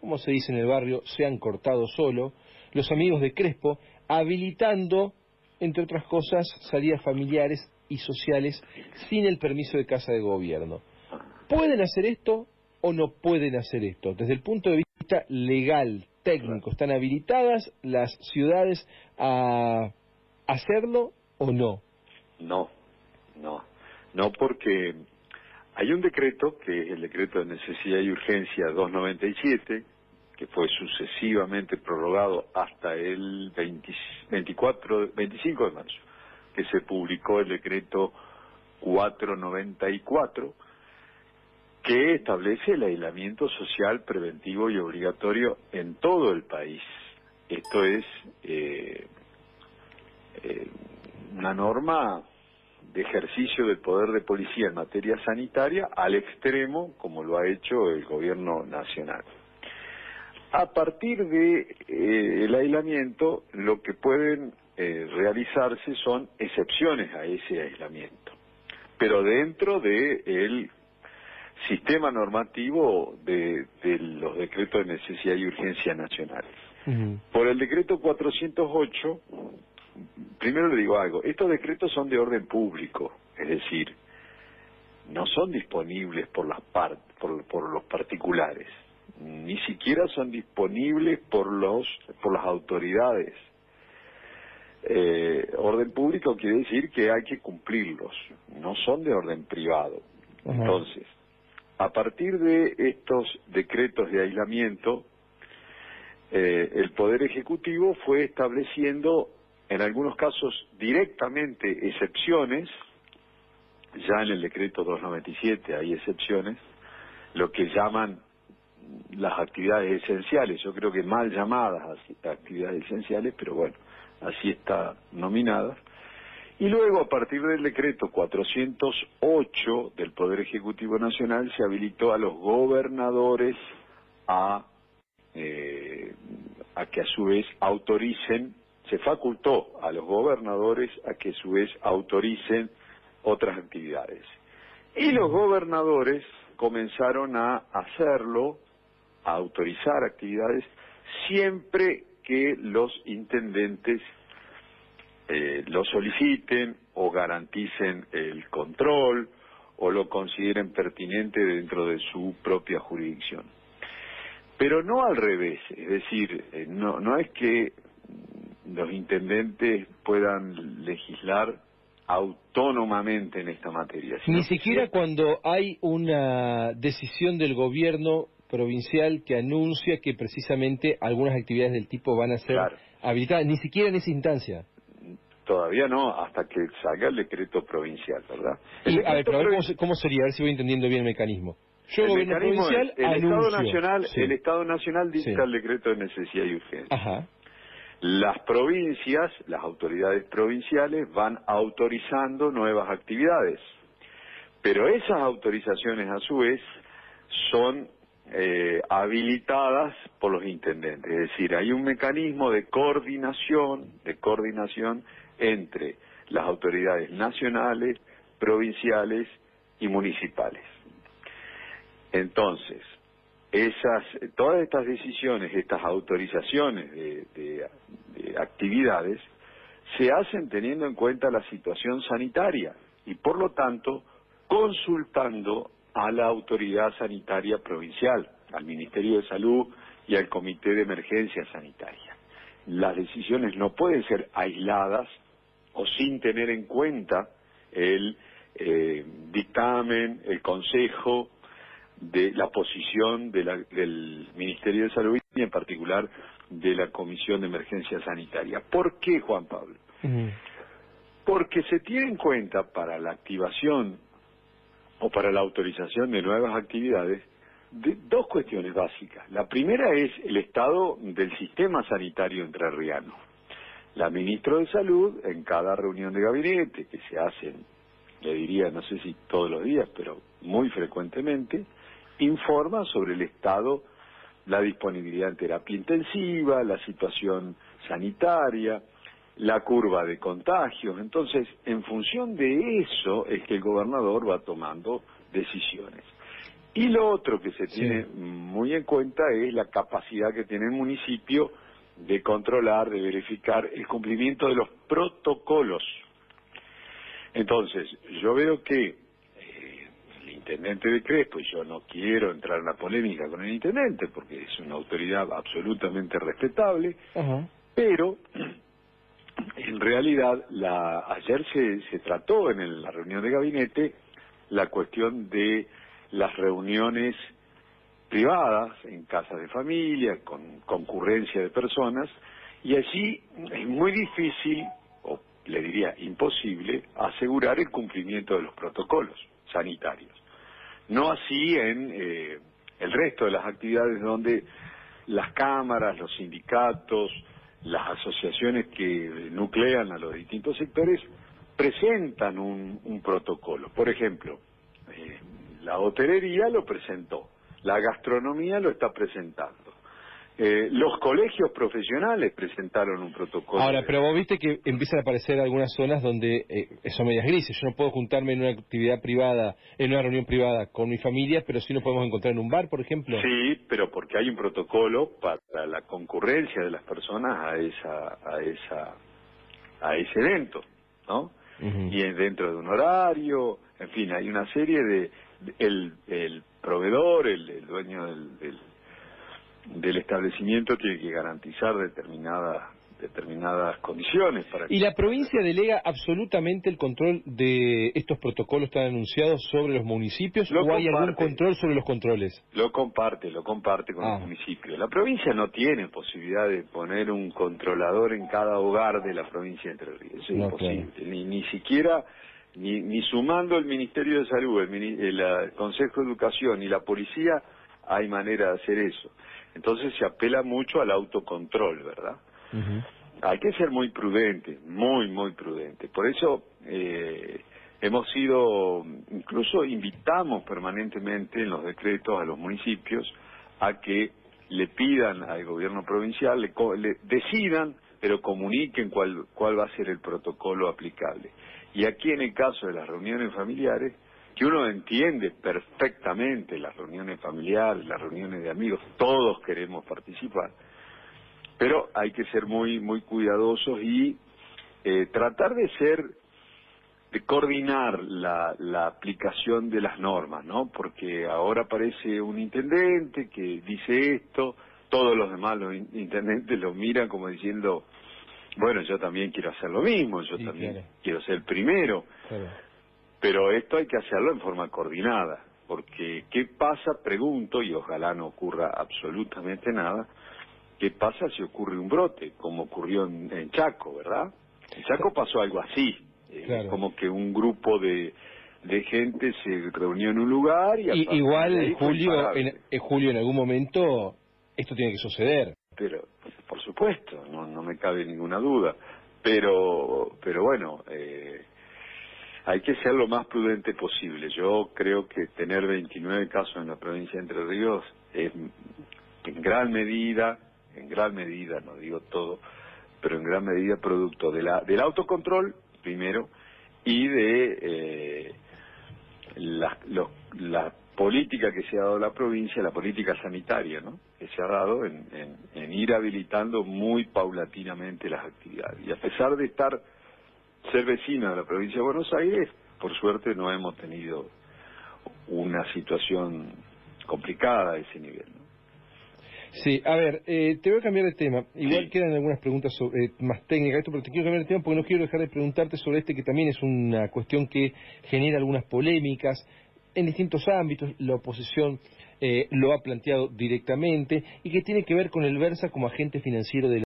como se dice en el barrio, se han cortado solo, los amigos de Crespo, habilitando, entre otras cosas, salidas familiares y sociales sin el permiso de Casa de Gobierno. ¿Pueden hacer esto o no pueden hacer esto? Desde el punto de vista legal, técnico, ¿están habilitadas las ciudades a hacerlo o no? No, porque hay un decreto, que es el decreto de necesidad y urgencia 297, que fue sucesivamente prorrogado hasta el 25 de marzo, que se publicó el decreto 494, que establece el aislamiento social preventivo y obligatorio en todo el país. Esto es una norma de ejercicio del poder de policía en materia sanitaria al extremo, como lo ha hecho el gobierno nacional. A partir de el aislamiento, lo que pueden realizarse son excepciones a ese aislamiento, pero dentro del sistema normativo de los decretos de necesidad y urgencia nacionales. Por el decreto 408, primero le digo algo, estos decretos son de orden público, es decir, no son disponibles por los particulares, ni siquiera son disponibles por las autoridades. Orden público quiere decir que hay que cumplirlos, no son de orden privado. Entonces, a partir de estos decretos de aislamiento, el Poder Ejecutivo fue estableciendo, en algunos casos directamente, excepciones. Ya en el decreto 297 hay excepciones, lo que llaman las actividades esenciales, yo creo que mal llamadas actividades esenciales, pero bueno, así está nominadas. Y luego, a partir del decreto 408 del Poder Ejecutivo Nacional, se habilitó a los gobernadores a que a su vez autoricen, se facultó a los gobernadores a que a su vez autoricen otras actividades. Y los gobernadores comenzaron a hacerlo, a autorizar actividades, siempre que los intendentes lo soliciten o garanticen el control o lo consideren pertinente dentro de su propia jurisdicción. Pero no al revés, es decir, no es que los intendentes puedan legislar autónomamente en esta materia. Ni siquiera cuando hay una decisión del gobierno provincial que anuncia que precisamente algunas actividades del tipo van a ser habilitadas, ni siquiera en esa instancia. Todavía no, hasta que salga el decreto provincial, ¿verdad? Y, a ver, pero a ver cómo sería, a ver si voy entendiendo bien el mecanismo. Yo, el gobierno provincial, el Estado Nacional dicta el decreto de necesidad y urgencia. Las provincias, las autoridades provinciales van autorizando nuevas actividades, pero esas autorizaciones a su vez son habilitadas por los intendentes, es decir, hay un mecanismo de coordinación entre las autoridades nacionales, provinciales y municipales. Entonces, todas estas decisiones, estas autorizaciones de actividades, se hacen teniendo en cuenta la situación sanitaria y, por lo tanto, consultando a la autoridad sanitaria provincial, al Ministerio de Salud y al Comité de Emergencia Sanitaria. Las decisiones no pueden ser aisladas o sin tener en cuenta el dictamen, el consejo, de la posición del Ministerio de Salud y en particular de la Comisión de Emergencia Sanitaria. ¿Por qué, Juan Pablo? Porque se tiene en cuenta para la activación o para la autorización de nuevas actividades dos cuestiones básicas. La primera es el estado del sistema sanitario entrerriano. La ministra de Salud, en cada reunión de gabinete que se hacen, le diría, no sé si todos los días, pero muy frecuentemente, informa sobre el estado, la disponibilidad en terapia intensiva, la situación sanitaria, la curva de contagios. Entonces, en función de eso es que el gobernador va tomando decisiones. Y lo otro que se tiene muy en cuenta es la capacidad que tiene el municipio de controlar, de verificar el cumplimiento de los protocolos. Entonces, yo veo que el intendente de Crespo, y yo no quiero entrar en la polémica con el intendente, porque es una autoridad absolutamente respetable, pero en realidad ayer se trató en la reunión de gabinete la cuestión de las reuniones privadas en casas de familia, con concurrencia de personas, y allí es muy difícil, o le diría imposible, asegurar el cumplimiento de los protocolos sanitarios. No así en el resto de las actividades donde las cámaras, los sindicatos, las asociaciones que nuclean a los distintos sectores presentan un protocolo. Por ejemplo, la hotelería lo presentó, la gastronomía lo está presentando, los colegios profesionales presentaron un protocolo. Ahora, pero vos viste que empiezan a aparecer algunas zonas donde son medias grises. Yo no puedo juntarme en una actividad privada, en una reunión privada con mi familia, pero sí nos podemos encontrar en un bar, por ejemplo. Sí, pero porque hay un protocolo para la concurrencia de las personas a ese evento, ¿no? Y dentro de un horario, en fin, hay una serie el proveedor, el dueño del establecimiento tiene que garantizar determinadas condiciones para ¿Y la provincia delega absolutamente el control de estos protocolos tan anunciados sobre los municipios o hay algún control sobre los controles? Lo comparte con los municipios. La provincia no tiene posibilidad de poner un controlador en cada hogar de la provincia de Entre Ríos, es imposible, claro. Ni siquiera ni sumando el Ministerio de Salud, el Consejo de Educación y la policía hay manera de hacer eso. Entonces se apela mucho al autocontrol, ¿verdad? Hay que ser muy prudente, muy prudente. Por eso incluso invitamos permanentemente en los decretos a los municipios a que le pidan al gobierno provincial, le decidan, pero comuniquen cuál va a ser el protocolo aplicable. Y aquí en el caso de las reuniones familiares, que uno entiende perfectamente las reuniones familiares, las reuniones de amigos, todos queremos participar, pero hay que ser muy cuidadosos y tratar de coordinar la aplicación de las normas, ¿no? Porque ahora aparece un intendente que dice esto, todos los demás los intendentes lo miran como diciendo, bueno, yo también quiero hacer lo mismo, yo también quiero ser el primero. Claro. Pero esto hay que hacerlo en forma coordinada, porque ¿qué pasa? Pregunto, y ojalá no ocurra absolutamente nada, ¿qué pasa si ocurre un brote, como ocurrió en Chaco, verdad? En Chaco pasó algo así, claro. Como que un grupo de gente se reunió en un lugar y igual Julio en algún momento esto tiene que suceder. Pero, por supuesto, no me cabe ninguna duda, pero bueno, hay que ser lo más prudente posible. Yo creo que tener 29 casos en la provincia de Entre Ríos es en gran medida, no digo todo, pero en gran medida producto del autocontrol, primero, y de la política que se ha dado a la provincia, la política sanitaria, ¿no? Que se ha dado en ir habilitando muy paulatinamente las actividades. Y a pesar de ser vecina de la provincia de Buenos Aires, por suerte no hemos tenido una situación complicada a ese nivel, ¿no? Sí, a ver, te voy a cambiar de tema. Igual quedan algunas preguntas más técnicas, pero te quiero cambiar de tema porque no quiero dejar de preguntarte sobre este que también es una cuestión que genera algunas polémicas en distintos ámbitos. La oposición lo ha planteado directamente y que tiene que ver con el Versa como agente financiero de